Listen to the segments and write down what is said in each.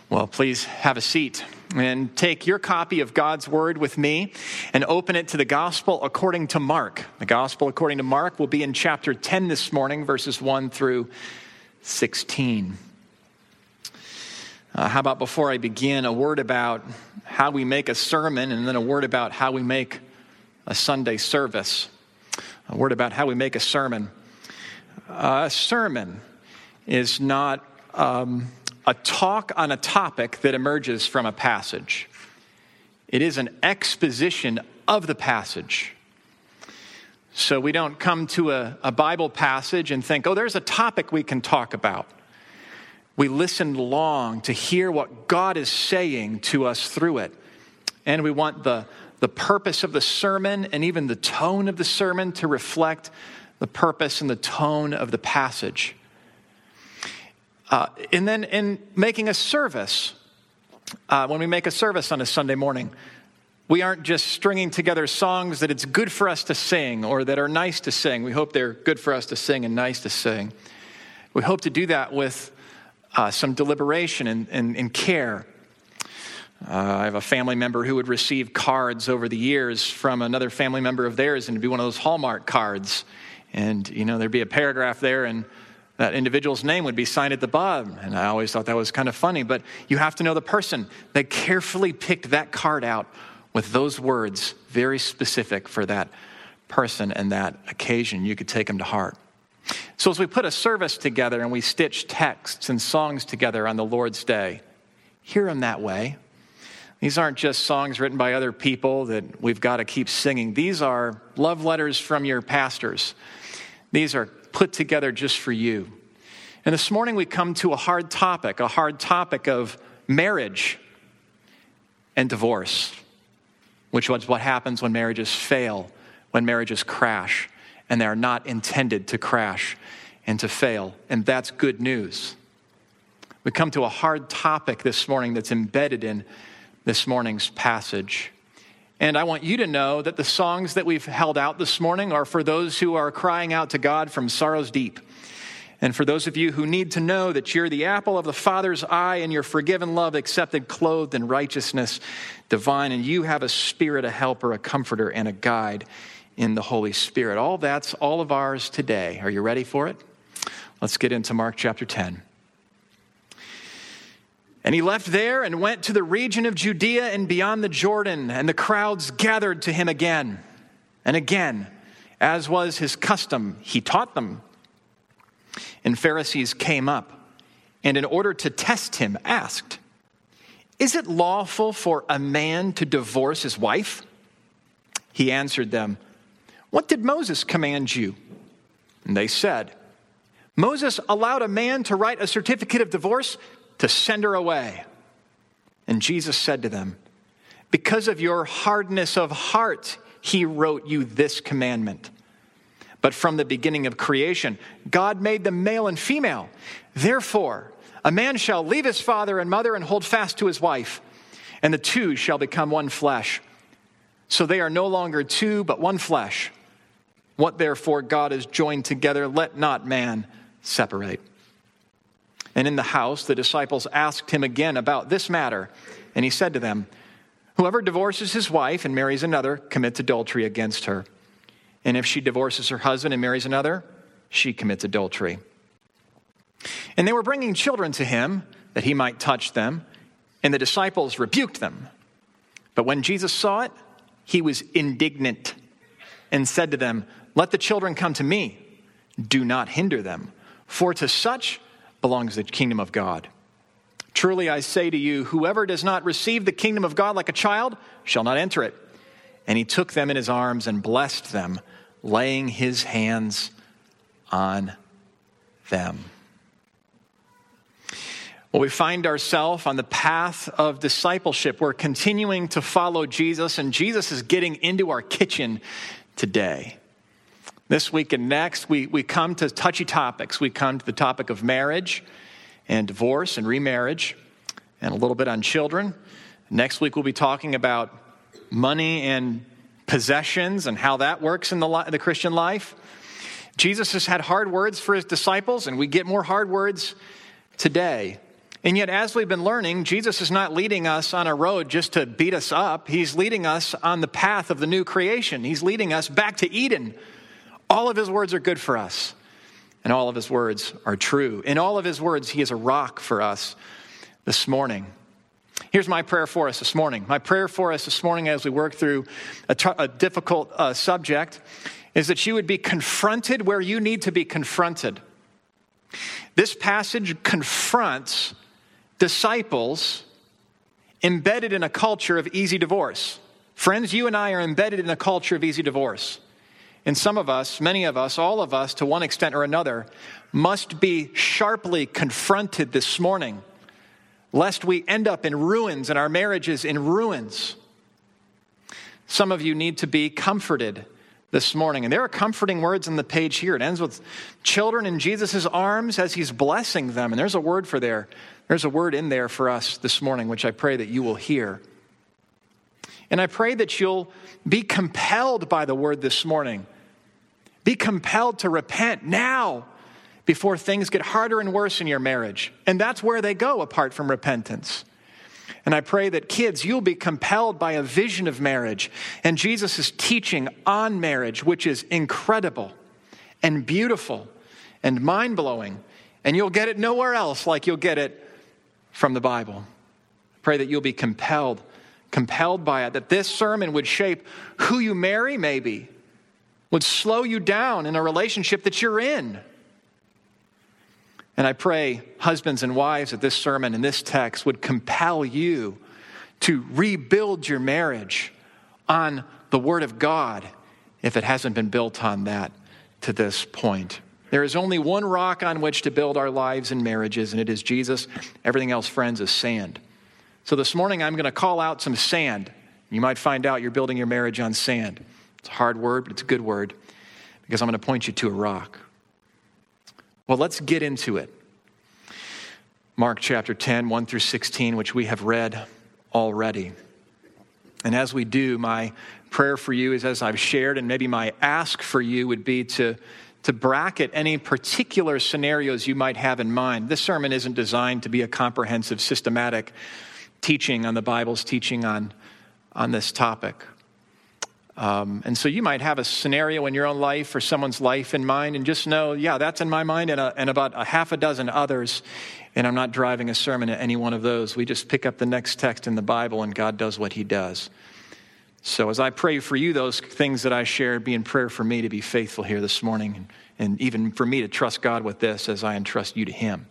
Well, please have a seat and take your copy of God's Word with me and open it to the Gospel according to Mark. The Gospel according to Mark will be in chapter 10 this morning, verses 1 through 16. How about before I begin, a word about how we make a sermon and then a word about how we make a Sunday service. A word about how we make a sermon. A sermon is not a talk on a topic that emerges from a passage. It is an exposition of the passage. So we don't come to a Bible passage and think, oh, there's a topic we can talk about. We listen long to hear what God is saying to us through it. And we want the purpose of the sermon and even the tone of the sermon to reflect the purpose and the tone of the passage. And then in making a service, when we make a service on a Sunday morning, we aren't just stringing together songs that it's good for us to sing or that are nice to sing. We hope they're good for us to sing and nice to sing. We hope to do that with some deliberation and care. I have a family member who would receive cards over the years from another family member of theirs, and it'd be one of those Hallmark cards. And, there'd be a paragraph there, and that individual's name would be signed at the bottom. And I always thought that was kind of funny. But you have to know the person. They carefully picked that card out with those words, very specific for that person and that occasion. You could take them to heart. So as we put a service together and we stitch texts and songs together on the Lord's Day, hear them that way. These aren't just songs written by other people that we've got to keep singing. These are love letters from your pastors. These are put together just for you. And this morning we come to a hard topic of marriage and divorce, which is what happens when marriages fail, when marriages crash, and they are not intended to crash and to fail. And that's good news. We come to a hard topic this morning that's embedded in this morning's passage. And I want you to know that the songs that we've held out this morning are for those who are crying out to God from sorrows deep. And for those of you who need to know that you're the apple of the Father's eye and you're forgiven, loved, accepted, clothed in righteousness divine, and you have a spirit, a helper, a comforter, and a guide in the Holy Spirit. All that's all of ours today. Are you ready for it? Let's get into Mark chapter 10. And he left there and went to the region of Judea and beyond the Jordan, and the crowds gathered to him again. And again, as was his custom, he taught them. And Pharisees came up, and in order to test him, asked, "Is it lawful for a man to divorce his wife?" He answered them, "What did Moses command you?" And they said, "Moses allowed a man to write a certificate of divorce to send her away." And Jesus said to them, "Because of your hardness of heart, he wrote you this commandment. But from the beginning of creation, God made them male and female. Therefore, a man shall leave his father and mother and hold fast to his wife, and the two shall become one flesh. So they are no longer two, but one flesh. What therefore God has joined together, let not man separate." And in the house, the disciples asked him again about this matter. And he said to them, "Whoever divorces his wife and marries another commits adultery against her. And if she divorces her husband and marries another, she commits adultery." And they were bringing children to him that he might touch them. And the disciples rebuked them. But when Jesus saw it, he was indignant and said to them, "Let the children come to me. Do not hinder them. For to such belongs the kingdom of God. Truly I say to you, whoever does not receive the kingdom of God like a child shall not enter it." And he took them in his arms and blessed them, laying his hands on them. Well, we find ourselves on the path of discipleship. We're continuing to follow Jesus, and Jesus is getting into our kitchen today. This week and next, we come to touchy topics. We come to the topic of marriage and divorce and remarriage and a little bit on children. Next week, we'll be talking about money and possessions and how that works in the Christian life. Jesus has had hard words for his disciples, and we get more hard words today. And yet, as we've been learning, Jesus is not leading us on a road just to beat us up. He's leading us on the path of the new creation. He's leading us back to Eden. All of his words are good for us, and all of his words are true. In all of his words, he is a rock for us this morning. Here's my prayer for us this morning. My prayer for us this morning as we work through a difficult subject is that you would be confronted where you need to be confronted. This passage confronts disciples embedded in a culture of easy divorce. Friends, you and I are embedded in a culture of easy divorce. And some of us, many of us, all of us, to one extent or another, must be sharply confronted this morning, lest we end up in ruins and our marriages in ruins. Some of you need to be comforted this morning. And there are comforting words on the page here. It ends with children in Jesus' arms as he's blessing them. And there's a word for there. There's a word in there for us this morning, which I pray that you will hear. And I pray that you'll be compelled by the word this morning. Be compelled to repent now before things get harder and worse in your marriage. And that's where they go apart from repentance. And I pray that kids, you'll be compelled by a vision of marriage and Jesus' teaching on marriage, which is incredible and beautiful and mind-blowing. And you'll get it nowhere else like you'll get it from the Bible. I pray that you'll be compelled by it, that this sermon would shape who you marry maybe, would slow you down in a relationship that you're in. And I pray, husbands and wives, that this sermon and this text would compel you to rebuild your marriage on the Word of God if it hasn't been built on that to this point. There is only one rock on which to build our lives and marriages, and it is Jesus. Everything else, friends, is sand. So this morning I'm going to call out some sand. You might find out you're building your marriage on sand. It's a hard word, but it's a good word because I'm going to point you to a rock. Well, let's get into it. Mark chapter 10, 1 through 16, which we have read already. And as we do, my prayer for you is, as I've shared, and maybe my ask for you would be to bracket any particular scenarios you might have in mind. This sermon isn't designed to be a comprehensive, systematic teaching on the Bible's teaching on this topic. And so you might have a scenario in your own life or someone's life in mind, and just know, yeah, that's in my mind and about a half a dozen others, and I'm not driving a sermon at any one of those. We just pick up the next text in the Bible, and God does what he does. So as I pray for you, those things that I shared, be in prayer for me to be faithful here this morning, and even for me to trust God with this as I entrust you to him.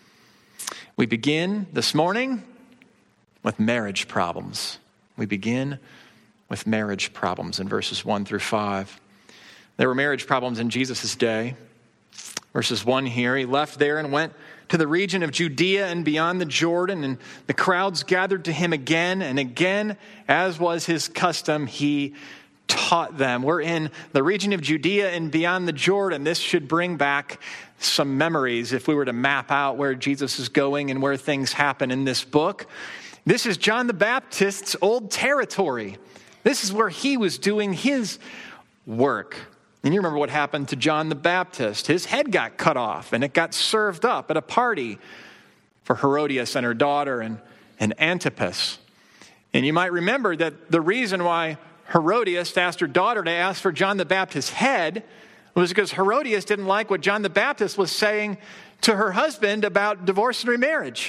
We begin this morning with marriage problems. We begin with marriage problems in verses 1 through 5. There were marriage problems in Jesus' day. Verses 1 here, he left there and went to the region of Judea and beyond the Jordan, and the crowds gathered to him again and again, as was his custom, he taught them. We're in the region of Judea and beyond the Jordan. This should bring back some memories if we were to map out where Jesus is going and where things happen in this book. This is John the Baptist's old territory. This is where he was doing his work. And you remember what happened to John the Baptist. His head got cut off, and it got served up at a party for Herodias and her daughter and Antipas. And you might remember that the reason why Herodias asked her daughter to ask for John the Baptist's head was because Herodias didn't like what John the Baptist was saying to her husband about divorce and remarriage.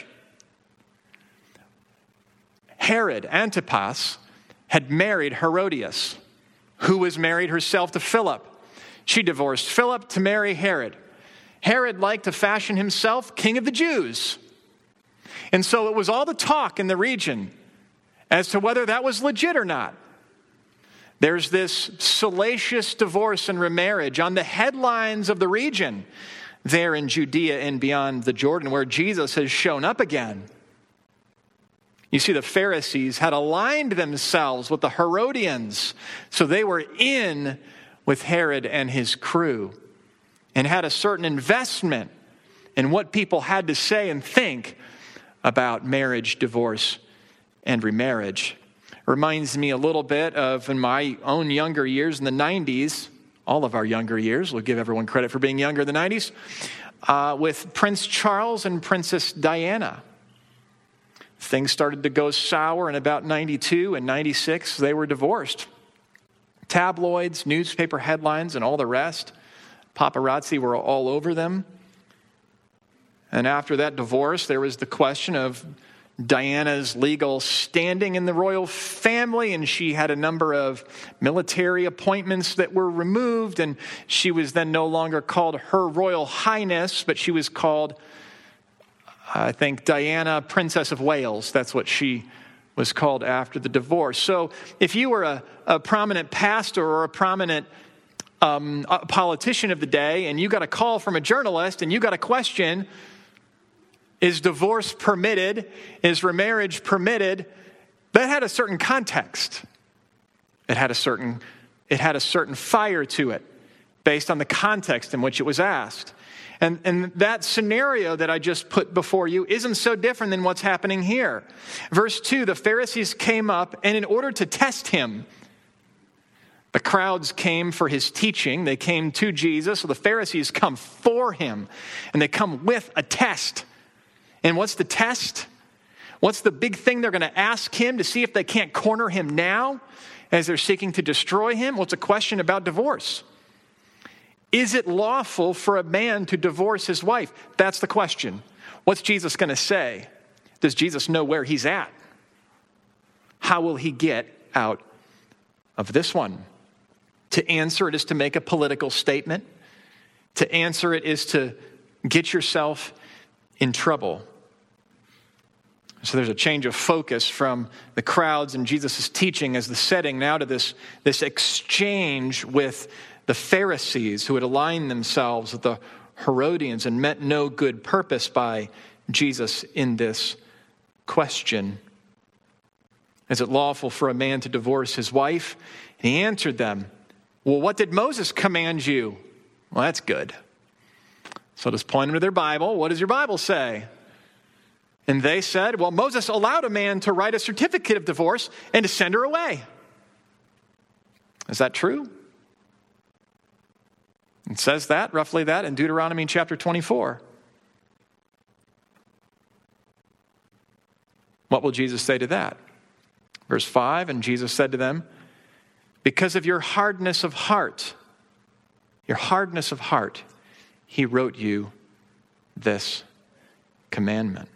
Herod, Antipas, had married Herodias, who was married herself to Philip. She divorced Philip to marry Herod. Herod liked to fashion himself king of the Jews. And so it was all the talk in the region as to whether that was legit or not. There's this salacious divorce and remarriage on the headlines of the region there in Judea and beyond the Jordan, where Jesus has shown up again. You see, the Pharisees had aligned themselves with the Herodians, so they were in with Herod and his crew and had a certain investment in what people had to say and think about marriage, divorce, and remarriage. Reminds me a little bit of in my own younger years in the 90s, all of our younger years, we'll give everyone credit for being younger in the 90s, with Prince Charles and Princess Diana. things started to go sour in about 92 and 96. They were divorced. Tabloids, newspaper headlines, and all the rest. Paparazzi were all over them. And after that divorce, there was the question of Diana's legal standing in the royal family, and she had a number of military appointments that were removed, and she was then no longer called Her Royal Highness, but she was called, I think, Diana, Princess of Wales. That's what she was called after the divorce. So if you were a prominent pastor or a prominent a politician of the day, and you got a call from a journalist, and you got a question, is divorce permitted? Is remarriage permitted? That had a certain context. It had a certain fire to it based on the context in which it was asked. And that scenario that I just put before you isn't so different than what's happening here. Verse 2, the Pharisees came up, and in order to test him, the crowds came for his teaching. They came to Jesus. So the Pharisees come for him, and they come with a test. And what's the test? What's the big thing they're going to ask him to see if they can't corner him now as they're seeking to destroy him? Well, it's a question about divorce. Is it lawful for a man to divorce his wife? That's the question. What's Jesus going to say? Does Jesus know where he's at? How will he get out of this one? To answer it is to make a political statement. To answer it is to get yourself in trouble. So there's a change of focus from the crowds and Jesus' teaching as the setting now to this exchange with the Pharisees who had aligned themselves with the Herodians and meant no good purpose by Jesus in this question. Is it lawful for a man to divorce his wife? And he answered them, well, what did Moses command you? Well, that's good. So just point them to their Bible. What does your Bible say? And they said, well, Moses allowed a man to write a certificate of divorce and to send her away. Is that true? It says that, roughly that, in Deuteronomy chapter 24. What will Jesus say to that? Verse 5, and Jesus said to them, because of your hardness of heart, he wrote you this commandment.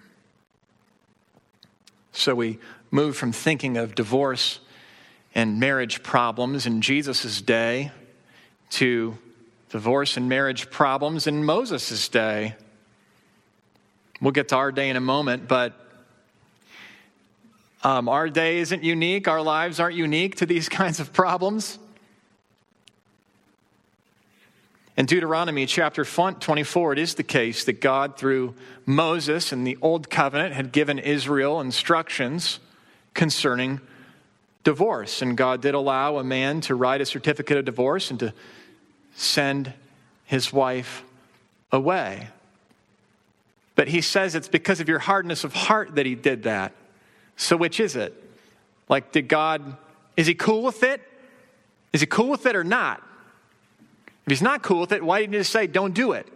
So we move from thinking of divorce and marriage problems in Jesus' day to divorce and marriage problems in Moses' day. We'll get to our day in a moment, but our day isn't unique. Our lives aren't unique to these kinds of problems. In Deuteronomy chapter 24, it is the case that God, through Moses and the Old Covenant, had given Israel instructions concerning divorce. And God did allow a man to write a certificate of divorce and to send his wife away. But he says it's because of your hardness of heart that he did that. So which is it? Like, is he cool with it? Is he cool with it or not? If he's not cool with it, why didn't he just say, don't do it?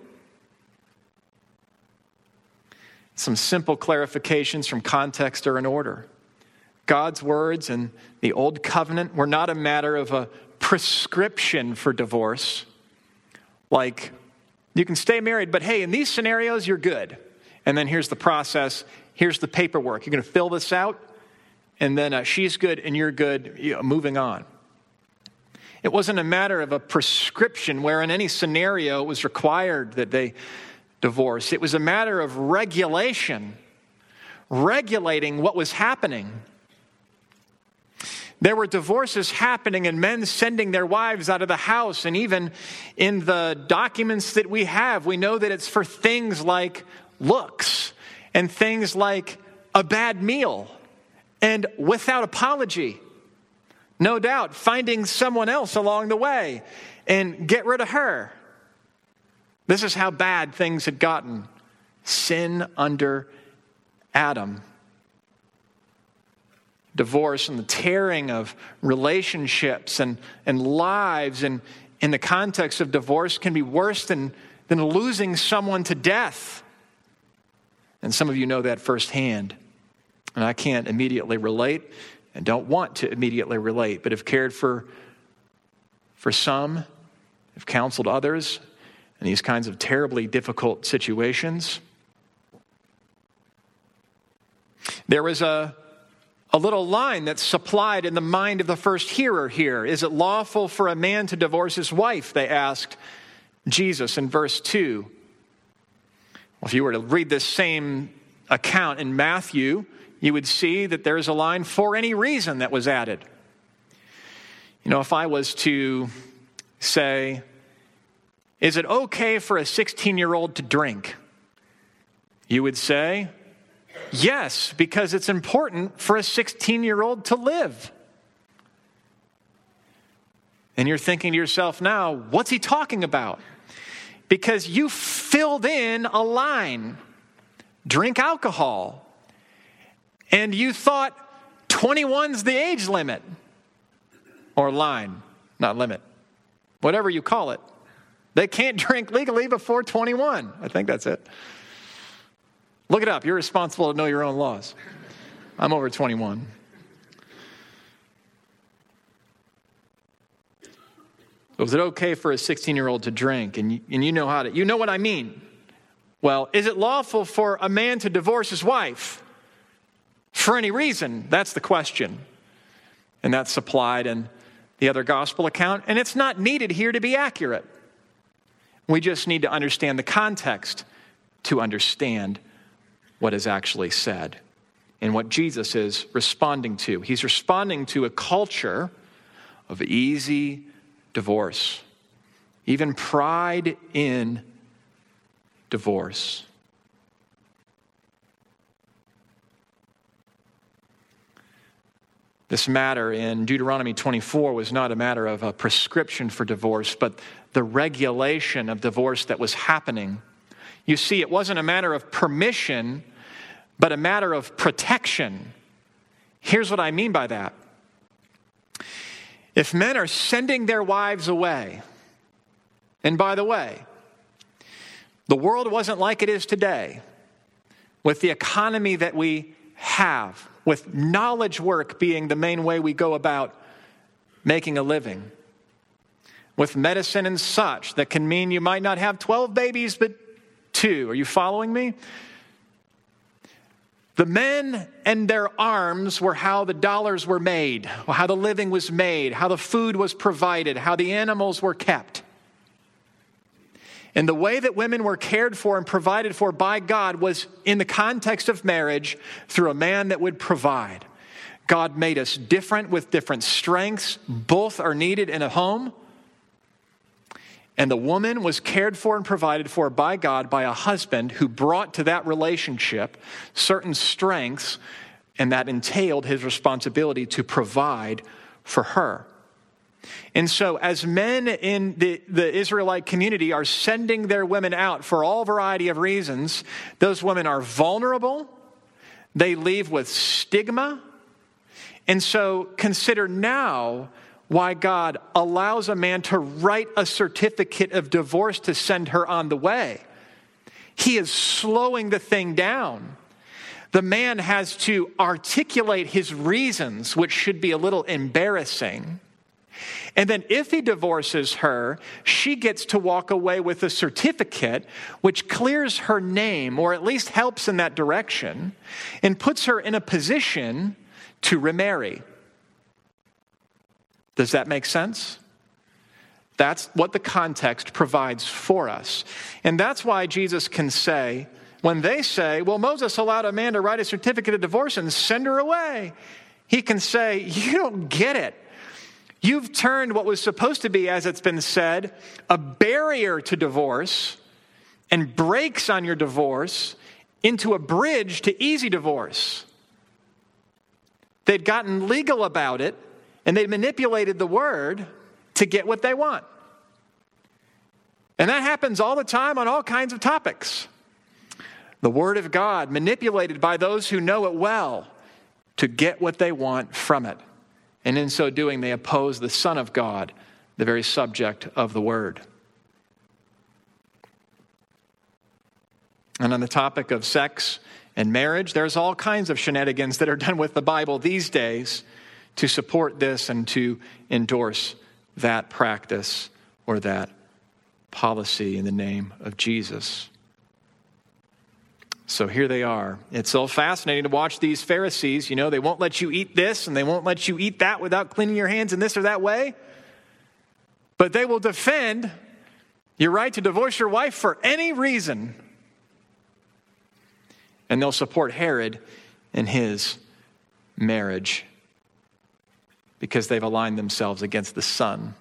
Some simple clarifications from context are in order. God's words in the Old Covenant were not a matter of a prescription for divorce. Like, you can stay married, but hey, in these scenarios, you're good. And then here's the process. Here's the paperwork. You're going to fill this out, and then she's good and you're good, moving on. It wasn't a matter of a prescription where in any scenario it was required that they divorce. It was a matter of regulation, regulating what was happening. There were divorces happening and men sending their wives out of the house. And even in the documents that we have, we know that it's for things like looks and things like a bad meal and without apology. No doubt, finding someone else along the way and get rid of her. This is how bad things had gotten. Sin under Adam. Divorce and the tearing of relationships and lives and in the context of divorce can be worse than losing someone to death. And some of you know that firsthand. And I can't immediately relate and don't want to immediately relate, but have cared for some, have counseled others in these kinds of terribly difficult situations. There was a little line that's supplied in the mind of the first hearer here. Is it lawful for a man to divorce his wife? They asked Jesus in verse 2. Well, if you were to read this same account in Matthew, you would see that there's a line, for any reason, that was added. You know, if I was to say, is it okay for a 16-year-old to drink? You would say, yes, because it's important for a 16-year-old to live. And you're thinking to yourself now, what's he talking about? Because you filled in a line, drink alcohol, and you thought 21's the age limit, or line, not limit, whatever you call it. They can't drink legally before 21. I think that's it. Look it up. You're responsible to know your own laws. I'm over 21. Was it okay for a 16-year-old to drink? And you know you know what I mean. Well, is it lawful for a man to divorce his wife? For any reason? That's the question. And that's supplied in the other gospel account. And it's not needed here to be accurate. We just need to understand the context to understand what is actually said and what Jesus is responding to. He's responding to a culture of easy divorce, even pride in divorce. This matter in Deuteronomy 24 was not a matter of a prescription for divorce, but the regulation of divorce that was happening. You see, it wasn't a matter of permission, but a matter of protection. Here's what I mean by that. If men are sending their wives away, and by the way, the world wasn't like it is today, with the economy that we have, with knowledge work being the main way we go about making a living, with medicine and such that can mean you might not have 12 babies, but 2. Are you following me? The men and their arms were how the dollars were made, how the living was made, how the food was provided, how the animals were kept. And the way that women were cared for and provided for by God was in the context of marriage through a man that would provide. God made us different with different strengths. Both are needed in a home. And the woman was cared for and provided for by God by a husband who brought to that relationship certain strengths, and that entailed his responsibility to provide for her. And so as men in the Israelite community are sending their women out for all variety of reasons, those women are vulnerable. They leave with stigma. And so consider now why God allows a man to write a certificate of divorce to send her on the way. He is slowing the thing down. The man has to articulate his reasons, which should be a little embarrassing. And then if he divorces her, she gets to walk away with a certificate which clears her name, or at least helps in that direction, and puts her in a position to remarry. Does that make sense? That's what the context provides for us. And that's why Jesus can say, when they say, well, Moses allowed a man to write a certificate of divorce and send her away, he can say, you don't get it. You've turned what was supposed to be, as it's been said, a barrier to divorce and brakes on your divorce into a bridge to easy divorce. They'd gotten legal about it, and they manipulated the word to get what they want. And that happens all the time on all kinds of topics. The word of God manipulated by those who know it well to get what they want from it. And in so doing, they oppose the Son of God, the very subject of the word. And on the topic of sex and marriage. There's all kinds of shenanigans that are done with the Bible these days to support this and to endorse that practice or that policy in the name of Jesus. So here they are. It's so fascinating to watch these Pharisees. You know, they won't let you eat this and they won't let you eat that without cleaning your hands in this or that way. But they will defend your right to divorce your wife for any reason. And they'll support Herod in his marriage because they've aligned themselves against the Son.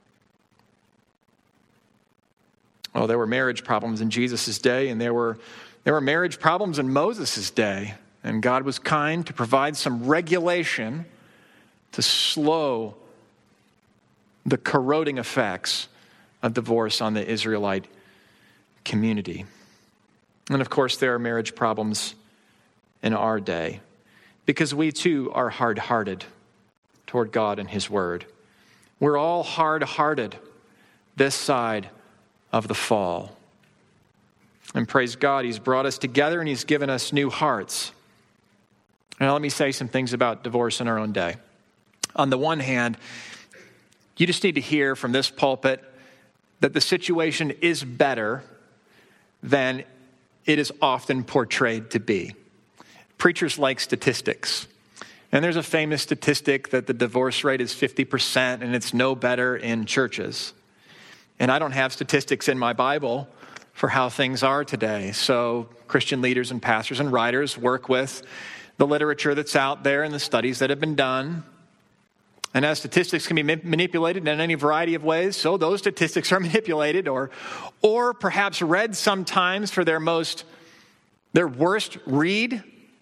Well, there were marriage problems in Jesus' day, and there were marriage problems in Moses' day. And God was kind to provide some regulation to slow the corroding effects of divorce on the Israelite community. And of course, there are marriage problems in our day because we too are hard-hearted toward God and His Word. We're all hard-hearted this side of the fall. And praise God, He's brought us together and He's given us new hearts. Now, let me say some things about divorce in our own day. On the one hand, you just need to hear from this pulpit that the situation is better than it is often portrayed to be. Preachers like statistics. And there's a famous statistic that the divorce rate is 50% and it's no better in churches. And I don't have statistics in my Bible for how things are today. So Christian leaders and pastors and writers work with the literature that's out there and the studies that have been done. And as statistics can be manipulated in any variety of ways, so those statistics are manipulated or perhaps read sometimes for their worst read.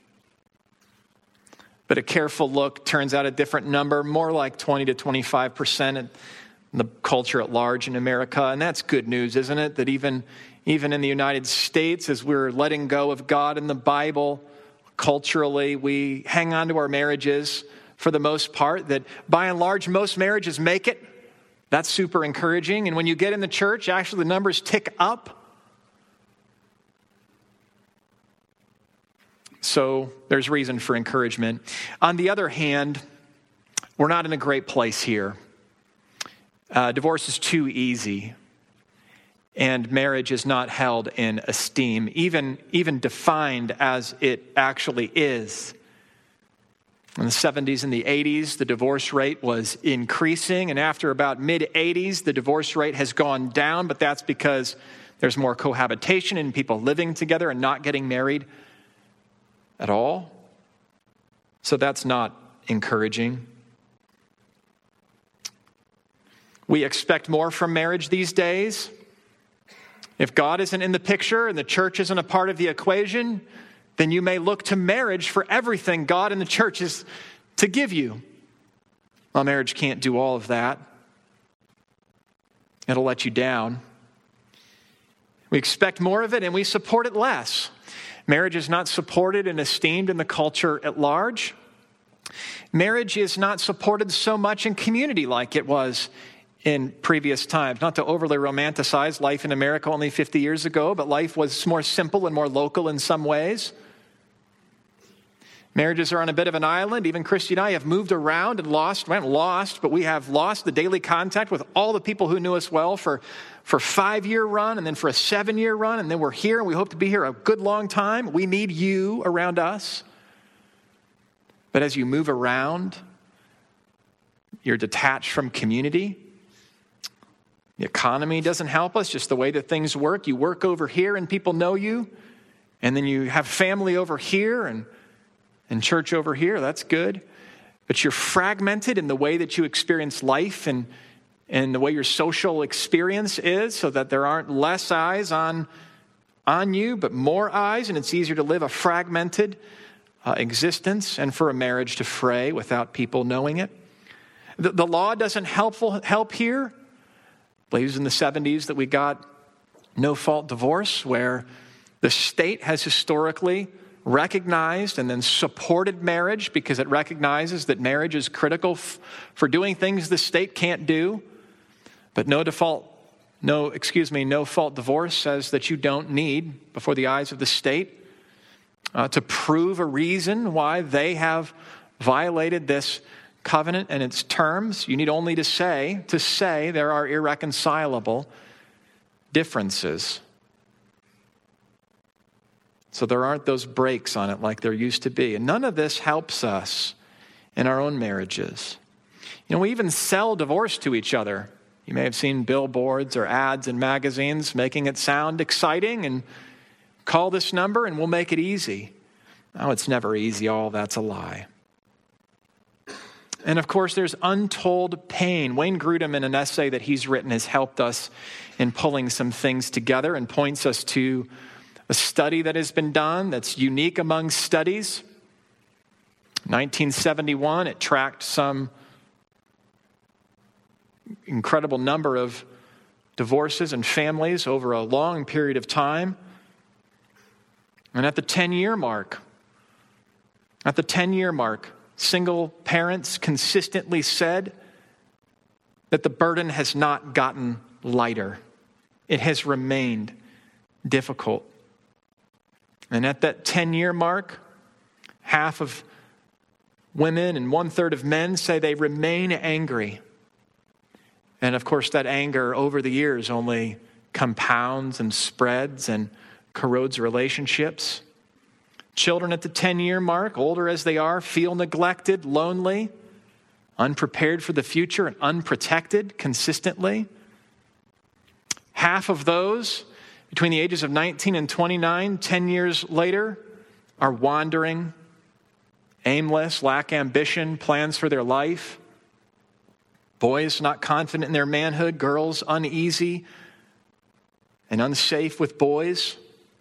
But a careful look turns out a different number, more like 20 to 25% in the culture at large in America. And that's good news, isn't it? That even in the United States, as we're letting go of God and the Bible, culturally, we hang on to our marriages for the most part, that by and large, most marriages make it. That's super encouraging. And when you get in the church, actually the numbers tick up. So there's reason for encouragement. On the other hand, we're not in a great place here. Divorce is too easy. And marriage is not held in esteem, even defined as it actually is. In the 70s and the 80s, the divorce rate was increasing. And after about mid-80s, the divorce rate has gone down. But that's because there's more cohabitation and people living together and not getting married at all. So that's not encouraging. We expect more from marriage these days. If God isn't in the picture and the church isn't a part of the equation, then you may look to marriage for everything God and the church is to give you. Well, marriage can't do all of that. It'll let you down. We expect more of it and we support it less. Marriage is not supported and esteemed in the culture at large. Marriage is not supported so much in community like it was in previous times. Not to overly romanticize life in America only 50 years ago, but life was more simple and more local in some ways. Marriages are on a bit of an island. Even Christy and I have moved around and we have lost the daily contact with all the people who knew us well for a 5-year run and then for a 7-year run. And then we're here and we hope to be here a good long time. We need you around us. But as you move around, you're detached from community. The economy doesn't help us, just the way that things work. You work over here and people know you. And then you have family over here and church over here. That's good. But you're fragmented in the way that you experience life and the way your social experience is, so that there aren't less eyes on you, but more eyes. And it's easier to live a fragmented existence and for a marriage to fray without people knowing it. The law doesn't help here. I believe it was in the 70s that we got no-fault divorce, where the state has historically recognized and then supported marriage because it recognizes that marriage is critical for doing things the state can't do. But no-fault divorce says that you don't need, before the eyes of the state, to prove a reason why they have violated this covenant and its terms. You need only to say there are irreconcilable differences. So there aren't those breaks on it like there used to be. And none of this helps us in our own marriages. We even sell divorce to each other. You may have seen billboards or ads in magazines making it sound exciting and call this number and we'll make it easy. No, it's never easy. All that's a lie. And of course, there's untold pain. Wayne Grudem, in an essay that he's written, has helped us in pulling some things together and points us to a study that has been done that's unique among studies. 1971, it tracked some incredible number of divorces and families over a long period of time. And at the 10-year mark, single parents consistently said that the burden has not gotten lighter. It has remained difficult. And at that 10-year mark, half of women and 1/3 of men say they remain angry. And of course, that anger over the years only compounds and spreads and corrodes relationships. Children at the 10-year mark, older as they are, feel neglected, lonely, unprepared for the future, and unprotected consistently. Half of those between the ages of 19 and 29, 10 years later, are wandering, aimless, lack ambition, plans for their life. Boys not confident in their manhood, girls uneasy and unsafe with boys.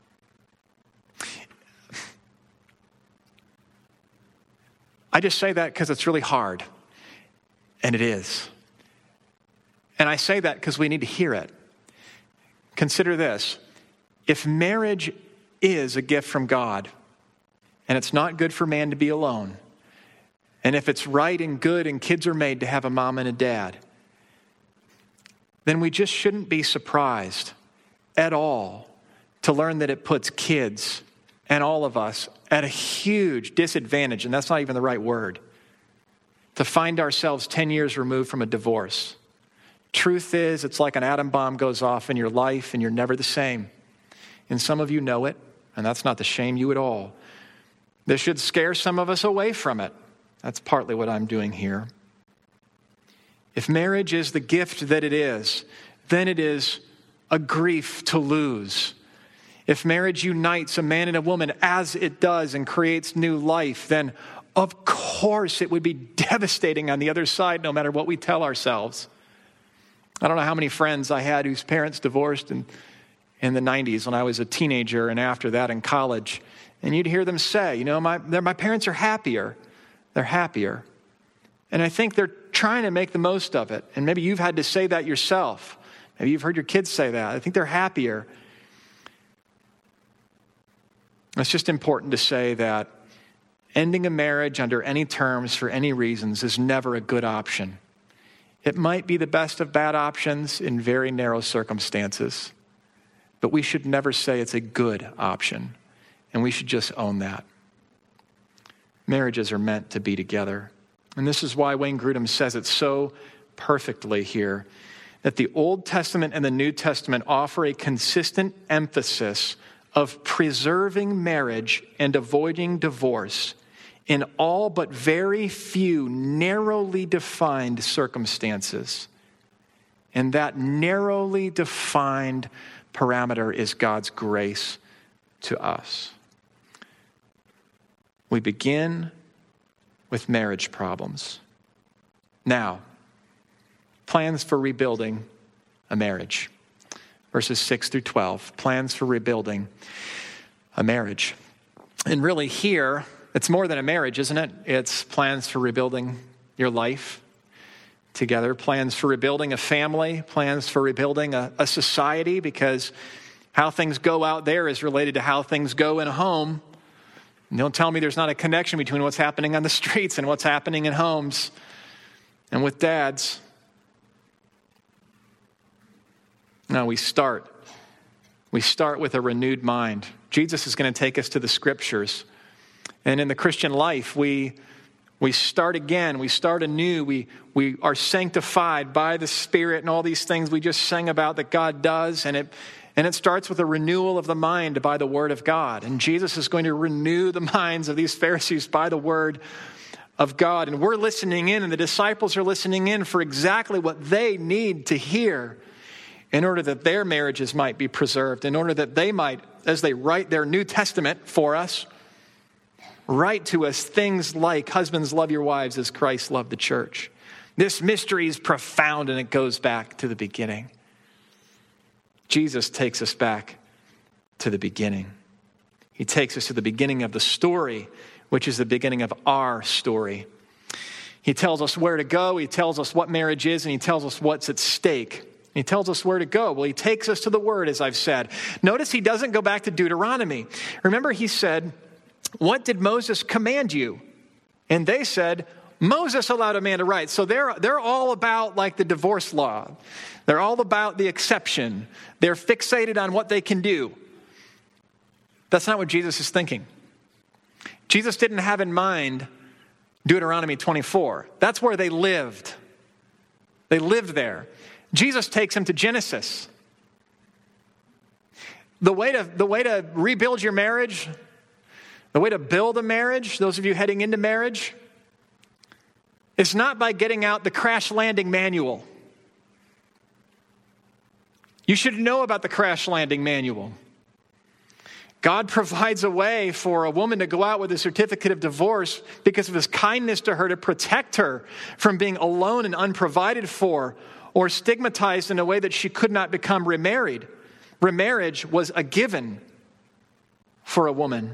I just say that because it's really hard, and it is. And I say that because we need to hear it. Consider this. If marriage is a gift from God, and it's not good for man to be alone, and if it's right and good and kids are made to have a mom and a dad, then we just shouldn't be surprised at all to learn that it puts kids and all of us at a huge disadvantage, and that's not even the right word, to find ourselves 10 years removed from a divorce. Truth is, it's like an atom bomb goes off in your life and you're never the same. And some of you know it, and that's not to shame you at all. This should scare some of us away from it. That's partly what I'm doing here. If marriage is the gift that it is, then it is a grief to lose. If marriage unites a man and a woman as it does and creates new life, then of course it would be devastating on the other side no matter what we tell ourselves. I don't know how many friends I had whose parents divorced in the 90s when I was a teenager and after that in college. And you'd hear them say, my parents are happier. They're happier. And I think they're trying to make the most of it. And maybe you've had to say that yourself. Maybe you've heard your kids say that. I think they're happier. It's just important to say that ending a marriage under any terms for any reasons is never a good option. It might be the best of bad options in very narrow circumstances, but we should never say it's a good option, and we should just own that. Marriages are meant to be together. And this is why Wayne Grudem says it so perfectly here, that the Old Testament and the New Testament offer a consistent emphasis of preserving marriage and avoiding divorce in all but very few narrowly defined circumstances. And that narrowly defined parameter is God's grace to us. We begin with marriage problems. Now, plans for rebuilding a marriage. Verses 6 through 12, plans for rebuilding a marriage. And really here, it's more than a marriage, isn't it? It's plans for rebuilding your life together, plans for rebuilding a family, plans for rebuilding a society, because how things go out there is related to how things go in a home. And don't tell me there's not a connection between what's happening on the streets and what's happening in homes and with dads. No, we start with a renewed mind Jesus is going to take us to the Scriptures. And in the Christian life, we start again, we start anew, we are sanctified by the Spirit and all these things we just sang about that God does. And it starts with a renewal of the mind by the Word of God. And Jesus is going to renew the minds of these Pharisees by the Word of God. And we're listening in, and the disciples are listening in for exactly what they need to hear in order that their marriages might be preserved, in order that they might, as they write their New Testament for us, write to us things like, husbands, love your wives as Christ loved the church. This mystery is profound, and it goes back to the beginning. Jesus takes us back to the beginning. He takes us to the beginning of the story, which is the beginning of our story. He tells us where to go. He tells us what marriage is, and he tells us what's at stake. He tells us where to go. Well, he takes us to the Word, as I've said. Notice he doesn't go back to Deuteronomy. Remember, he said, "What did Moses command you?" And they said, "Moses allowed a man to write." So they're all about like the divorce law. They're all about the exception. They're fixated on what they can do. That's not what Jesus is thinking. Jesus didn't have in mind Deuteronomy 24. That's where they lived. They lived there. Jesus takes them to Genesis. The way to rebuild your marriage, the way to build a marriage, those of you heading into marriage, is not by getting out the crash landing manual. You should know about the crash landing manual. God provides a way for a woman to go out with a certificate of divorce because of his kindness to her, to protect her from being alone and unprovided for or stigmatized in a way that she could not become remarried. Remarriage was a given for a woman.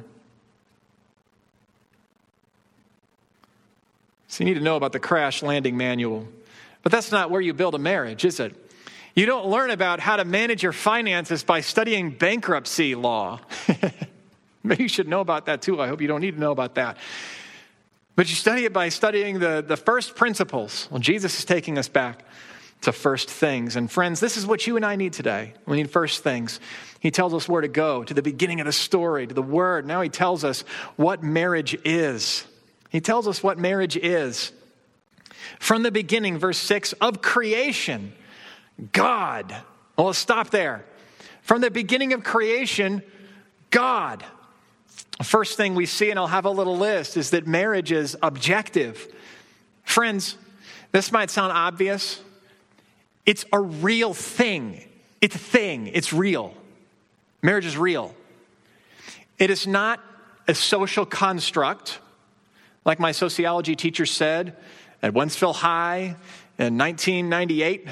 So you need to know about the crash landing manual. But that's not where you build a marriage, is it? You don't learn about how to manage your finances by studying bankruptcy law. Maybe you should know about that too. I hope you don't need to know about that. But you study it by studying the first principles. Well, Jesus is taking us back to first things. And friends, this is what you and I need today. We need first things. He tells us where to go, to the beginning of the story, to the Word. Now he tells us what marriage is. He tells us what marriage is. From the beginning, verse 6, of creation, God. Well, let's stop there. From the beginning of creation, God. First thing we see, and I'll have a little list, is that marriage is objective. Friends, this might sound obvious. It's a real thing. It's a thing. It's real. Marriage is real. It is not a social construct, like my sociology teacher said at Wentzville High in 1998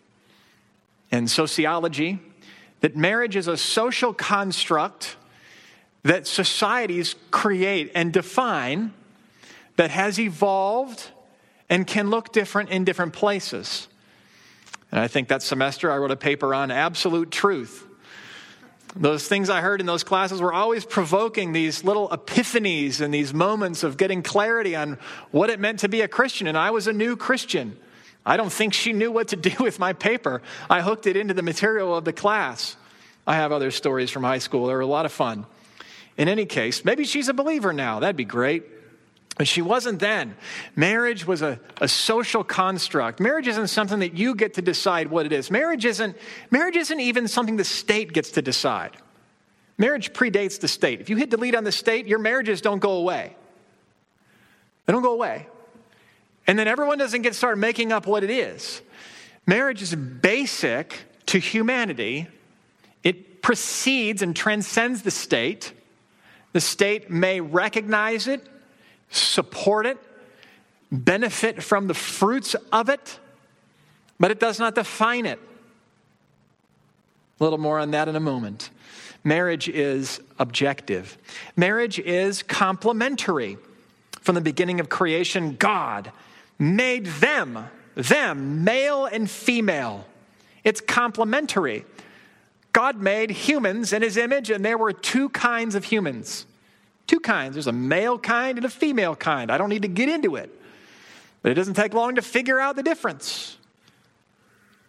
in sociology, that marriage is a social construct that societies create and define that has evolved and can look different in different places. And I think that semester I wrote a paper on absolute truth. Those things I heard in those classes were always provoking these little epiphanies and these moments of getting clarity on what it meant to be a Christian. And I was a new Christian. I don't think she knew what to do with my paper. I hooked it into the material of the class. I have other stories from high school. They were a lot of fun. In any case, maybe she's a believer now. That'd be great. But she wasn't then. Marriage was a social construct. Marriage isn't something that you get to decide what it is. Marriage isn't even something the state gets to decide. Marriage predates the state. If you hit delete on the state, your marriages don't go away. They don't go away. And then everyone doesn't get started making up what it is. Marriage is basic to humanity. It precedes and transcends the state. The state may recognize it, support it, benefit from the fruits of it, but it does not define it. A little more on that in a moment. Marriage is objective. Marriage is complementary. From the beginning of creation, God made them, male and female. It's complementary. God made humans in his image, and there were two kinds of humans. Two kinds. There's a male kind and a female kind. I don't need to get into it. But it doesn't take long to figure out the difference.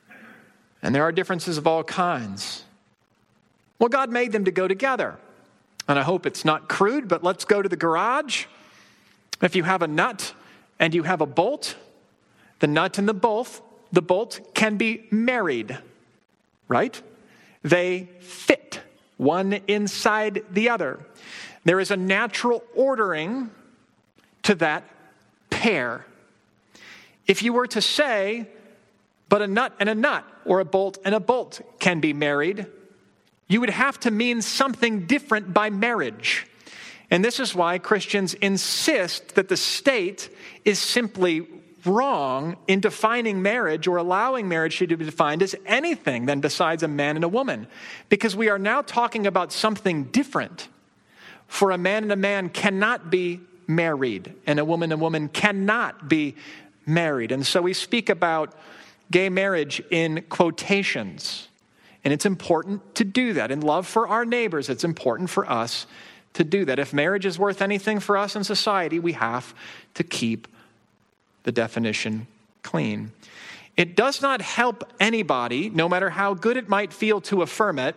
And there are differences of all kinds. Well, God made them to go together. And I hope it's not crude, but let's go to the garage. If you have a nut and you have a bolt, the nut and the bolt can be married, right? They fit one inside the other. There is a natural ordering to that pair. If you were to say, but a nut and a nut, or a bolt and a bolt can be married, you would have to mean something different by marriage. And this is why Christians insist that the state is simply wrong in defining marriage or allowing marriage to be defined as anything than besides a man and a woman. Because we are now talking about something different. For a man cannot be married, and a woman cannot be married. And so we speak about gay marriage in quotations. And it's important to do that. In love for our neighbors, it's important for us to do that. If marriage is worth anything for us in society, we have to keep the definition clean. It does not help anybody, no matter how good it might feel to affirm it,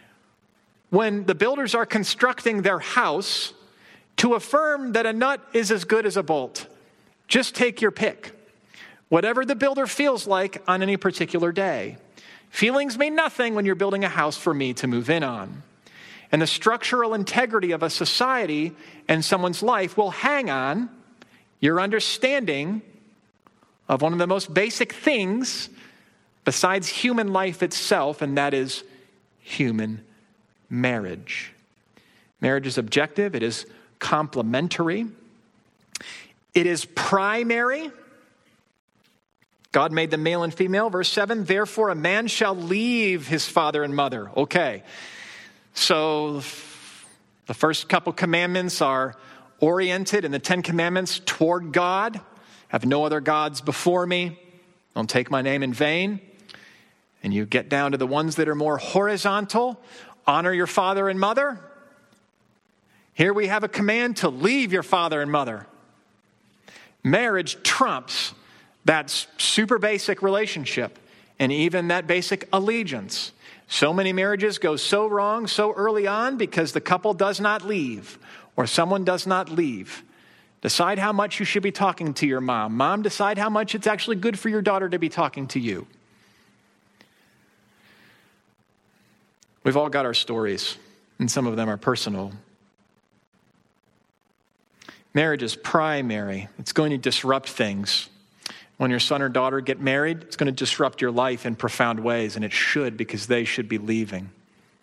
when the builders are constructing their house, to affirm that a nut is as good as a bolt. Just take your pick. Whatever the builder feels like on any particular day. Feelings mean nothing when you're building a house for me to move in on. And the structural integrity of a society and someone's life will hang on your understanding of one of the most basic things besides human life itself, and that is human marriage. Marriage is objective. It is complementary. It is primary. God made them male and female. Verse 7, therefore a man shall leave his father and mother. Okay, so the first couple commandments are oriented in the 10 commandments toward God. Have no other gods before me. Don't take my name in vain. And you get down to the ones that are more horizontal. Honor your father and mother. Here we have a command to leave your father and mother. Marriage trumps that super basic relationship and even that basic allegiance. So many marriages go so wrong so early on because the couple does not leave or someone does not leave. Decide how much you should be talking to your mom. Mom, decide how much it's actually good for your daughter to be talking to you. We've all got our stories, and some of them are personal. Marriage is primary. It's going to disrupt things. When your son or daughter get married, it's going to disrupt your life in profound ways, and it should, because they should be leaving.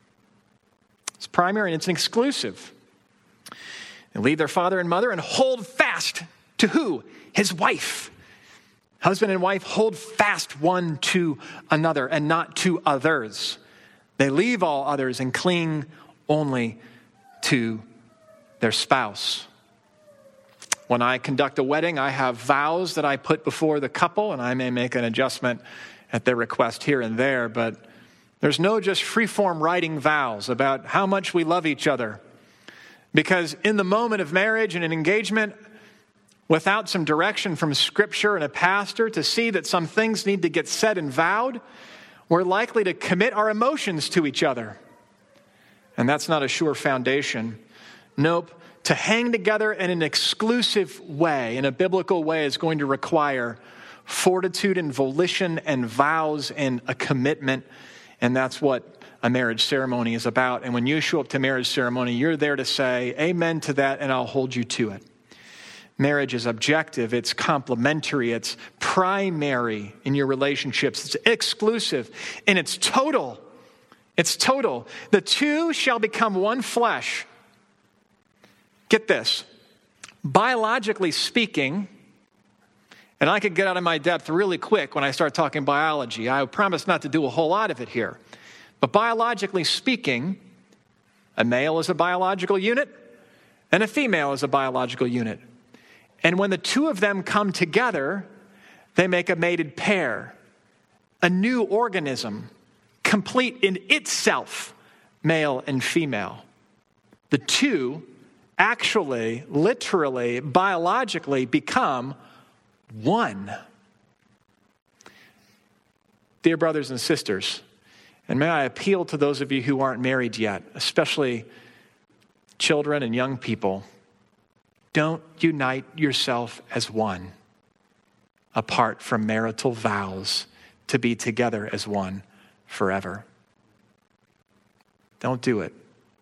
It's primary and it's an exclusive. They leave their father and mother and hold fast to who? His wife. Husband and wife hold fast one to another and not to others. They leave all others and cling only to their spouse. When I conduct a wedding, I have vows that I put before the couple, and I may make an adjustment at their request here and there, but there's no just free-form writing vows about how much we love each other. Because in the moment of marriage and an engagement, without some direction from Scripture and a pastor to see that some things need to get said and vowed, we're likely to commit our emotions to each other. And that's not a sure foundation. Nope. To hang together in an exclusive way, in a biblical way, is going to require fortitude and volition and vows and a commitment. And that's what a marriage ceremony is about. And when you show up to marriage ceremony, you're there to say, amen to that, and I'll hold you to it. Marriage is objective, it's complementary, it's primary in your relationships, it's exclusive, and it's total. It's total. The two shall become one flesh. Get this, biologically speaking, and I could get out of my depth really quick when I start talking biology. I promise not to do a whole lot of it here. But biologically speaking, a male is a biological unit and a female is a biological unit. And when the two of them come together, they make a mated pair, a new organism, complete in itself, male and female. The two actually, literally, biologically become one. Dear brothers and sisters, and may I appeal to those of you who aren't married yet, especially children and young people, don't unite yourself as one apart from marital vows to be together as one forever. Don't do it.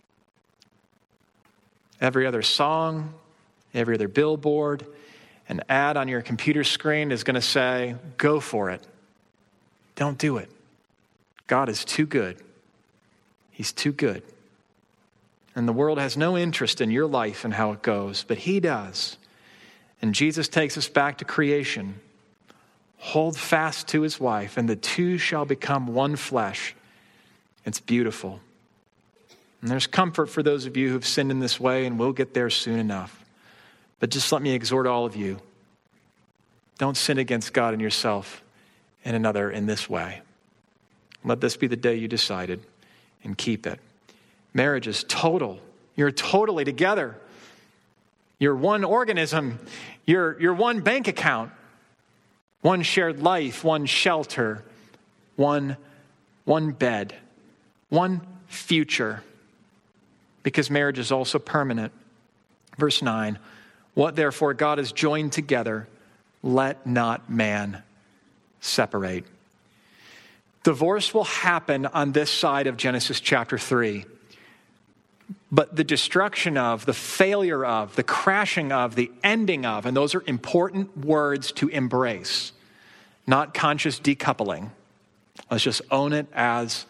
Every other song, every other billboard, an ad on your computer screen is going to say, go for it. Don't do it. God is too good. He's too good. And the world has no interest in your life and how it goes, but he does. And Jesus takes us back to creation. Hold fast to his wife, and the two shall become one flesh. It's beautiful. And there's comfort for those of you who've sinned in this way, and we'll get there soon enough. But just let me exhort all of you. Don't sin against God and yourself and another in this way. Let this be the day you decided, and keep it. Marriage is total. You're totally together. You're one organism. You're one bank account. One shared life, one shelter, one bed, one future. Because marriage is also permanent. Verse 9, what therefore God has joined together, let not man separate. Divorce will happen on this side of Genesis chapter 3. But the destruction of, the failure of, the crashing of, the ending of, and those are important words to embrace, not conscious decoupling. Let's just own it as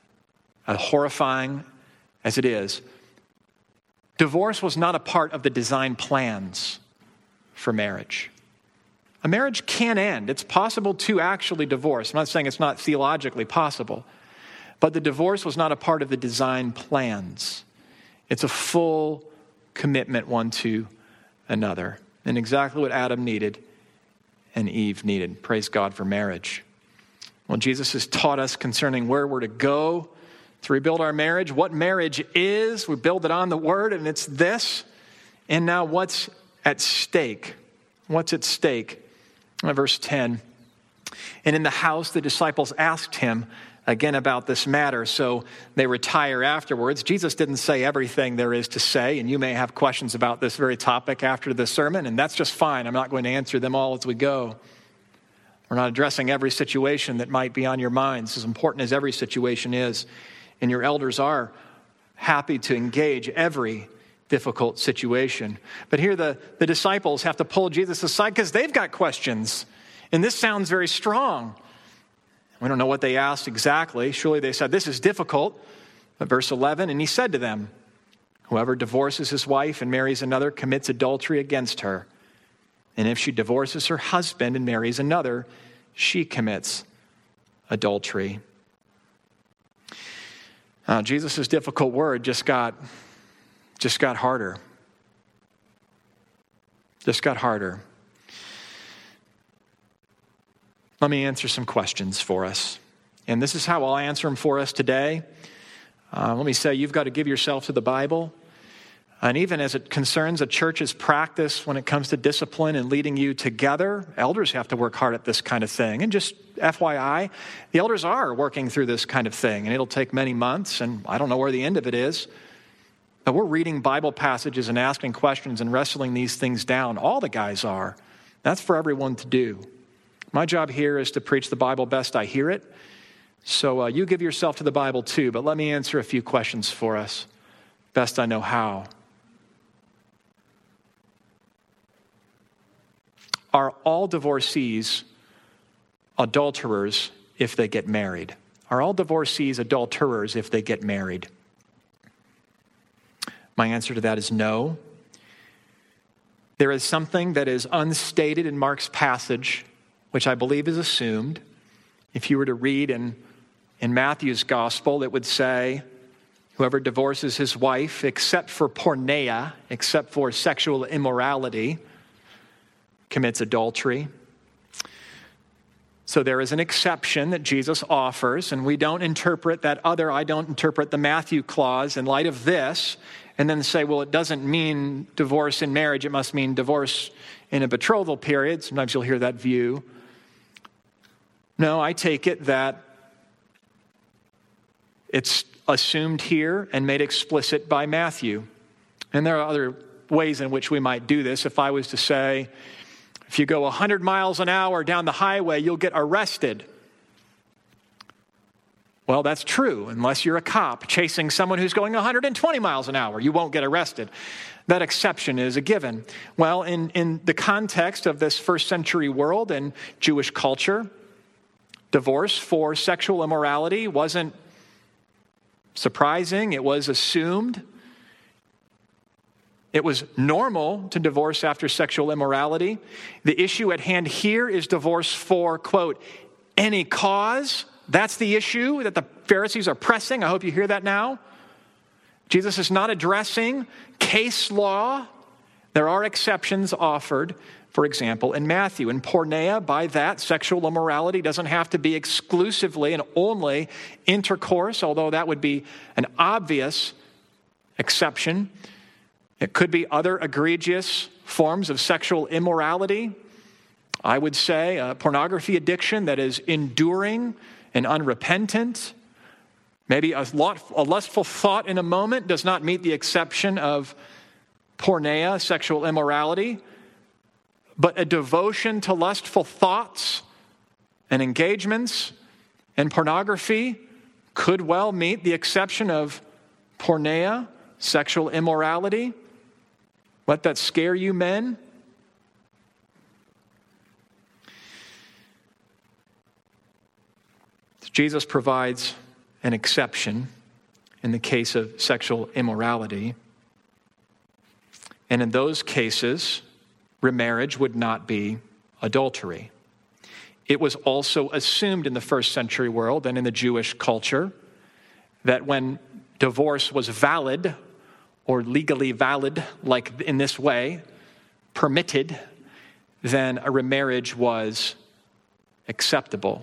horrifying as it is. Divorce was not a part of the design plans for marriage. A marriage can end. It's possible to actually divorce. I'm not saying it's not theologically possible, but the divorce was not a part of the design plans. It's a full commitment one to another. And exactly what Adam needed and Eve needed. Praise God for marriage. Well, Jesus has taught us concerning where we're to go to rebuild our marriage, what marriage is. We build it on the word, and it's this. And now what's at stake? What's at stake? Verse 10. And in the house, the disciples asked him again about this matter, so they retire afterwards. Jesus didn't say everything there is to say, and you may have questions about this very topic after the sermon, and that's just fine. I'm not going to answer them all as we go. We're not addressing every situation that might be on your minds, as important as every situation is, and your elders are happy to engage every difficult situation. But here the disciples have to pull Jesus aside because they've got questions, and this sounds very strong. We don't know what they asked exactly. Surely they said, this is difficult. But verse 11, and he said to them, whoever divorces his wife and marries another commits adultery against her. And if she divorces her husband and marries another, she commits adultery. Jesus' difficult word just got harder. Just got harder. Let me answer some questions for us. And this is how I'll answer them for us today. Let me say, you've got to give yourself to the Bible. And even as it concerns a church's practice when it comes to discipline and leading you together, elders have to work hard at this kind of thing. And just FYI, the elders are working through this kind of thing. And it'll take many months, and I don't know where the end of it is. But we're reading Bible passages and asking questions and wrestling these things down. All the guys are. That's for everyone to do. My job here is to preach the Bible best I hear it. So you give yourself to the Bible too, but let me answer a few questions for us, best I know how. Are all divorcees adulterers if they get married? Are all divorcees adulterers if they get married? My answer to that is no. There is something that is unstated in Mark's passage, which I believe is assumed. If you were to read in Matthew's gospel, it would say, whoever divorces his wife, except for porneia, except for sexual immorality, commits adultery. So there is an exception that Jesus offers, and we don't interpret that other, I don't interpret the Matthew clause in light of this, and then say, well, it doesn't mean divorce in marriage, it must mean divorce in a betrothal period. Sometimes you'll hear that view. No, I take it that it's assumed here and made explicit by Matthew. And there are other ways in which we might do this. If I was to say, if you go 100 miles an hour down the highway, you'll get arrested. Well, that's true, unless you're a cop chasing someone who's going 120 miles an hour. You won't get arrested. That exception is a given. Well, in the context of this first century world and Jewish culture, divorce for sexual immorality wasn't surprising. It was assumed. It was normal to divorce after sexual immorality. The issue at hand here is divorce for, quote, any cause. That's the issue that the Pharisees are pressing. I hope you hear that now. Jesus is not addressing case law. There are exceptions offered, for example, in Matthew. In porneia, by that, sexual immorality doesn't have to be exclusively and only intercourse, although that would be an obvious exception. It could be other egregious forms of sexual immorality. I would say a pornography addiction that is enduring and unrepentant. Maybe a lustful thought in a moment does not meet the exception of porneia, sexual immorality. But a devotion to lustful thoughts and engagements and pornography could well meet the exception of porneia, sexual immorality. Let that scare you, men. Jesus provides an exception in the case of sexual immorality. And in those cases, remarriage would not be adultery. It was also assumed in the first century world and in the Jewish culture that when divorce was valid or legally valid, like in this way, permitted, then a remarriage was acceptable.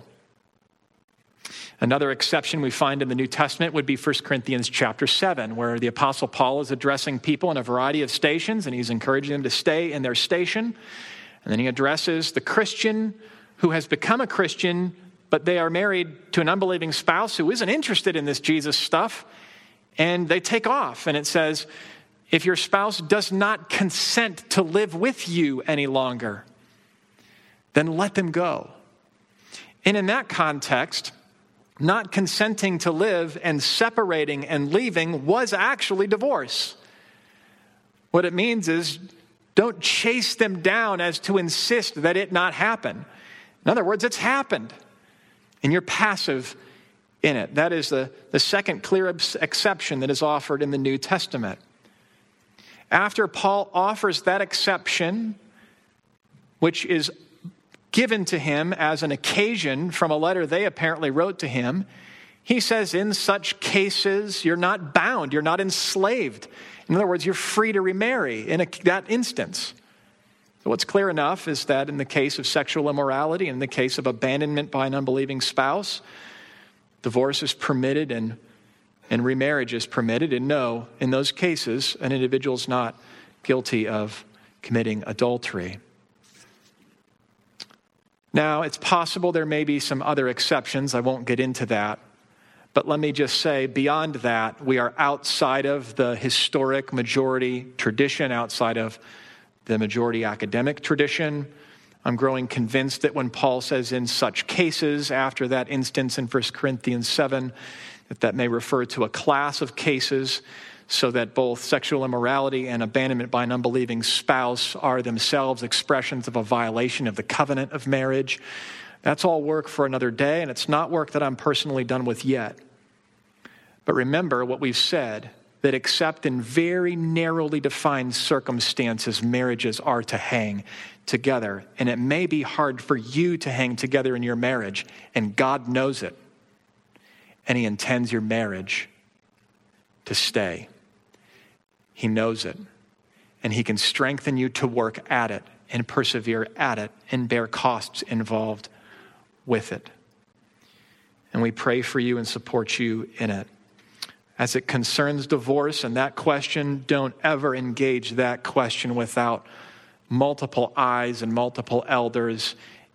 Another exception we find in the New Testament would be 1 Corinthians chapter 7, where the Apostle Paul is addressing people in a variety of stations, and he's encouraging them to stay in their station. And then he addresses the Christian who has become a Christian, but they are married to an unbelieving spouse who isn't interested in this Jesus stuff, and they take off. And it says, if your spouse does not consent to live with you any longer, then let them go. And in that context, not consenting to live and separating and leaving was actually divorce. What it means is don't chase them down as to insist that it not happen. In other words, it's happened, and you're passive in it. That is the second clear exception that is offered in the New Testament. After Paul offers that exception, which is given to him as an occasion from a letter they apparently wrote to him, he says, in such cases, you're not bound, you're not enslaved. In other words, you're free to remarry in that instance. So what's clear enough is that in the case of sexual immorality, in the case of abandonment by an unbelieving spouse, divorce is permitted and remarriage is permitted. And no, in those cases, an individual is not guilty of committing adultery. Now, it's possible there may be some other exceptions. I won't get into that. But let me just say, beyond that, we are outside of the historic majority tradition, outside of the majority academic tradition. I'm growing convinced that when Paul says in such cases, after that instance in 1 Corinthians 7, that may refer to a class of cases, so that both sexual immorality and abandonment by an unbelieving spouse are themselves expressions of a violation of the covenant of marriage. That's all work for another day, and it's not work that I'm personally done with yet. But remember what we've said, that except in very narrowly defined circumstances, marriages are to hang together. And it may be hard for you to hang together in your marriage, and God knows it. And He intends your marriage to stay. He knows it, and He can strengthen you to work at it and persevere at it and bear costs involved with it. And we pray for you and support you in it. As it concerns divorce and that question, don't ever engage that question without multiple eyes and multiple elders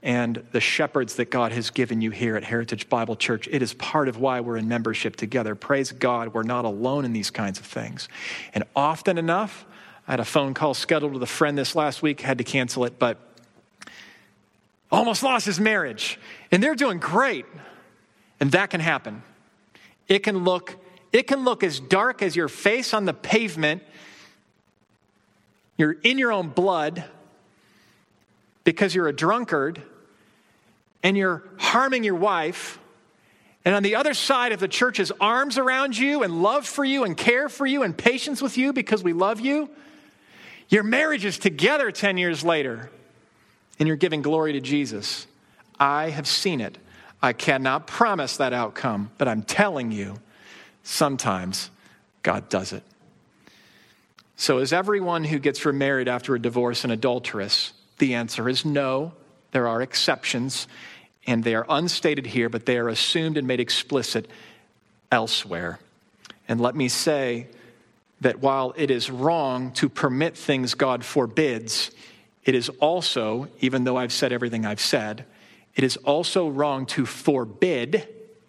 and the shepherds that God has given you here at Heritage Bible Church. It is part of why we're in membership together. Praise God, we're not alone in these kinds of things. And often enough, I had a phone call scheduled with a friend this last week, had to cancel it, but almost lost his marriage. And they're doing great. And that can happen. It can look as dark as your face on the pavement. You're in your own blood because you're a drunkard and you're harming your wife. And on the other side of the church's arms around you and love for you and care for you and patience with you because we love you, your marriage is together 10 years later and you're giving glory to Jesus. I have seen it. I cannot promise that outcome, but I'm telling you, sometimes God does it. So is everyone who gets remarried after a divorce an adulteress? The answer is no. There are exceptions, and they are unstated here, but they are assumed and made explicit elsewhere. And let me say that while it is wrong to permit things God forbids, it is also, even though I've said everything I've said, it is also wrong to forbid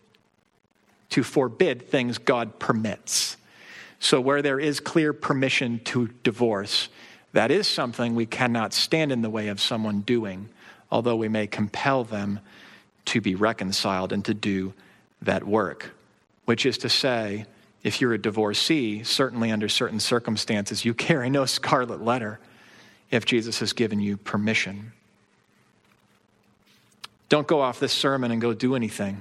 things God permits. So where there is clear permission to divorce, that is something we cannot stand in the way of someone doing, although we may compel them to be reconciled and to do that work. Which is to say, if you're a divorcee, certainly under certain circumstances, you carry no scarlet letter if Jesus has given you permission. Don't go off this sermon and go do anything.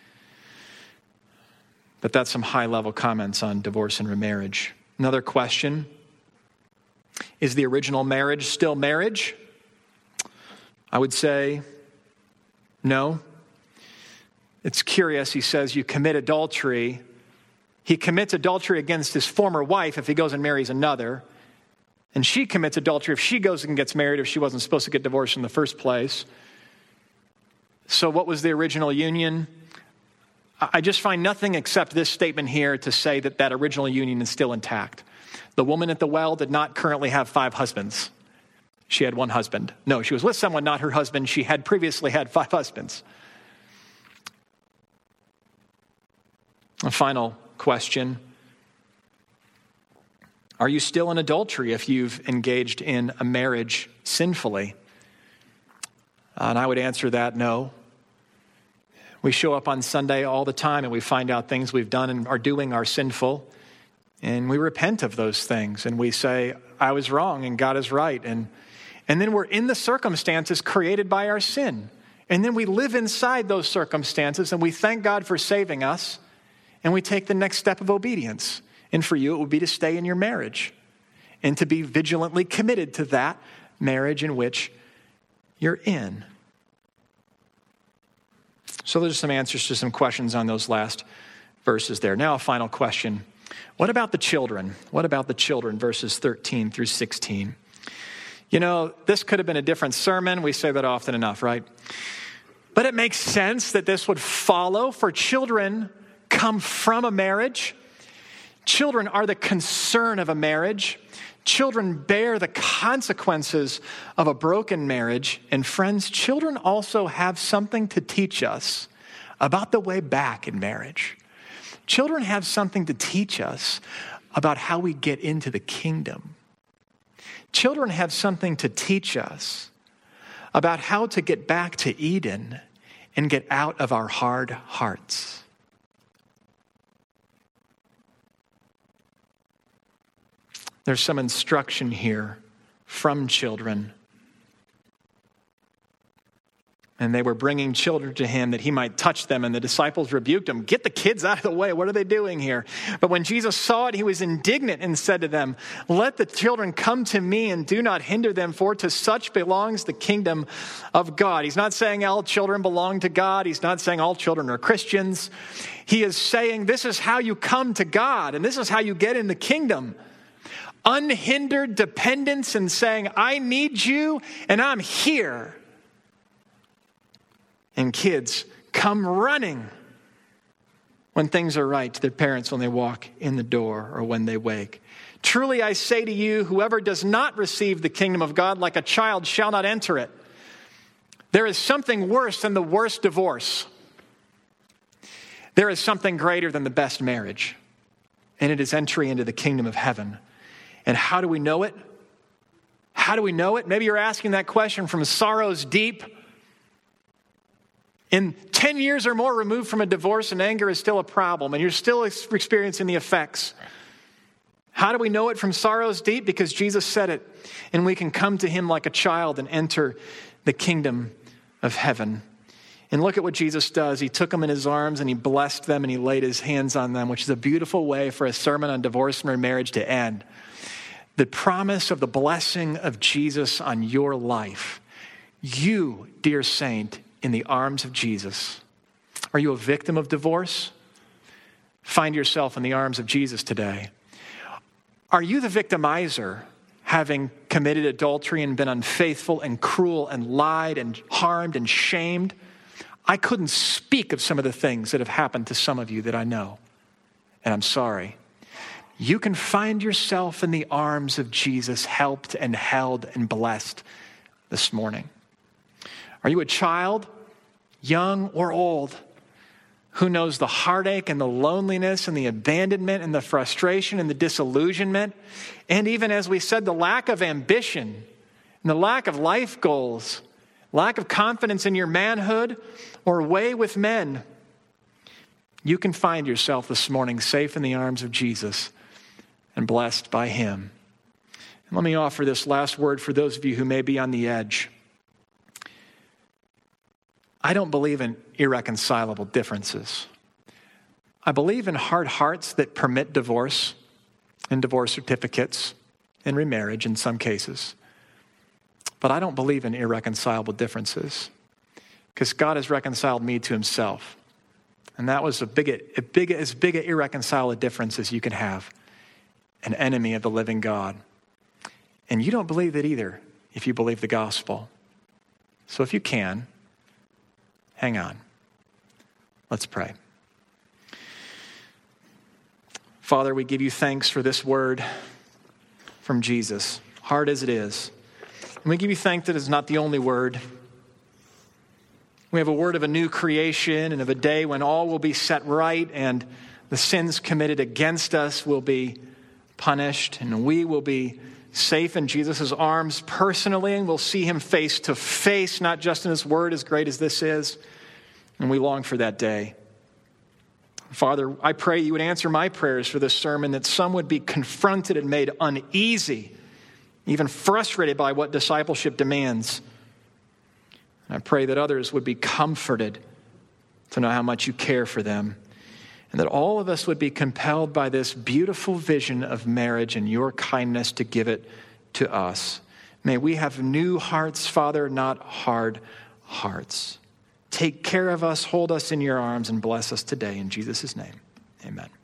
But that's some high-level comments on divorce and remarriage. Another question, is the original marriage still marriage? I would say no. It's curious, he says you commit adultery. He commits adultery against his former wife if he goes and marries another. And she commits adultery if she goes and gets married if she wasn't supposed to get divorced in the first place. So what was the original union? I just find nothing except this statement here to say that that original union is still intact. The woman at the well did not currently have 5 husbands. She had 1 husband. No, she was with someone, not her husband. She had previously had 5 husbands. A final question. Are you still in adultery if you've engaged in a marriage sinfully? And I would answer that no. We show up on Sunday all the time and we find out things we've done and are doing are sinful. And we repent of those things and we say, I was wrong and God is right. And then we're in the circumstances created by our sin. And then we live inside those circumstances and we thank God for saving us. And we take the next step of obedience. And for you, it would be to stay in your marriage and to be vigilantly committed to that marriage in which you're in. So there's some answers to some questions on those last verses there. Now a final question. What about the children? What about the children, verses 13 through 16? You know, this could have been a different sermon. We say that often enough, right? But it makes sense that this would follow, for children come from a marriage. Children are the concern of a marriage. Children bear the consequences of a broken marriage. And friends, children also have something to teach us about the way back in marriage. Children have something to teach us about how we get into the kingdom. Children have something to teach us about how to get back to Eden and get out of our hard hearts. There's some instruction here from children. And they were bringing children to him that he might touch them. And the disciples rebuked him. Get the kids out of the way. What are they doing here? But when Jesus saw it, he was indignant and said to them, let the children come to me and do not hinder them, for to such belongs the kingdom of God. He's not saying all children belong to God. He's not saying all children are Christians. He is saying this is how you come to God and this is how you get in the kingdom. Unhindered dependence and saying, I need you and I'm here. And kids come running when things are right to their parents when they walk in the door or when they wake. Truly I say to you, whoever does not receive the kingdom of God like a child shall not enter it. There is something worse than the worst divorce. There is something greater than the best marriage, and it is entry into the kingdom of heaven. And how do we know it? How do we know it? Maybe you're asking that question from sorrows deep. In 10 years or more removed from a divorce, and anger is still a problem, and you're still experiencing the effects. How do we know it from sorrows deep? Because Jesus said it, and we can come to him like a child and enter the kingdom of heaven. And look at what Jesus does. He took them in his arms and he blessed them and he laid his hands on them, which is a beautiful way for a sermon on divorce and remarriage to end. The promise of the blessing of Jesus on your life. You, dear saint, in the arms of Jesus. Are you a victim of divorce? Find yourself in the arms of Jesus today. Are you the victimizer, having committed adultery and been unfaithful and cruel and lied and harmed and shamed? I couldn't speak of some of the things that have happened to some of you that I know, and I'm sorry. You can find yourself in the arms of Jesus, helped and held and blessed this morning. Are you a child, young or old, who knows the heartache and the loneliness and the abandonment and the frustration and the disillusionment, and even, as we said, the lack of ambition and the lack of life goals, lack of confidence in your manhood or way with men? You can find yourself this morning safe in the arms of Jesus and blessed by him. And let me offer this last word for those of you who may be on the edge. I don't believe in irreconcilable differences. I believe in hard hearts that permit divorce and divorce certificates and remarriage in some cases. But I don't believe in irreconcilable differences because God has reconciled me to himself. And that was as big an irreconcilable difference as you can have, an enemy of the living God. And you don't believe it either if you believe the gospel. So if you can, hang on. Let's pray. Father, we give you thanks for this word from Jesus, hard as it is. And we give you thanks that it's not the only word. We have a word of a new creation and of a day when all will be set right and the sins committed against us will be punished and we will be safe in Jesus' arms personally, and we'll see him face to face, not just in his word, as great as this is. And we long for that day. Father, I pray you would answer my prayers for this sermon, that some would be confronted and made uneasy, even frustrated by what discipleship demands. And I pray that others would be comforted to know how much you care for them, and that all of us would be compelled by this beautiful vision of marriage and your kindness to give it to us. May we have new hearts, Father, not hard hearts. Take care of us, hold us in your arms, and bless us today. In Jesus' name, amen.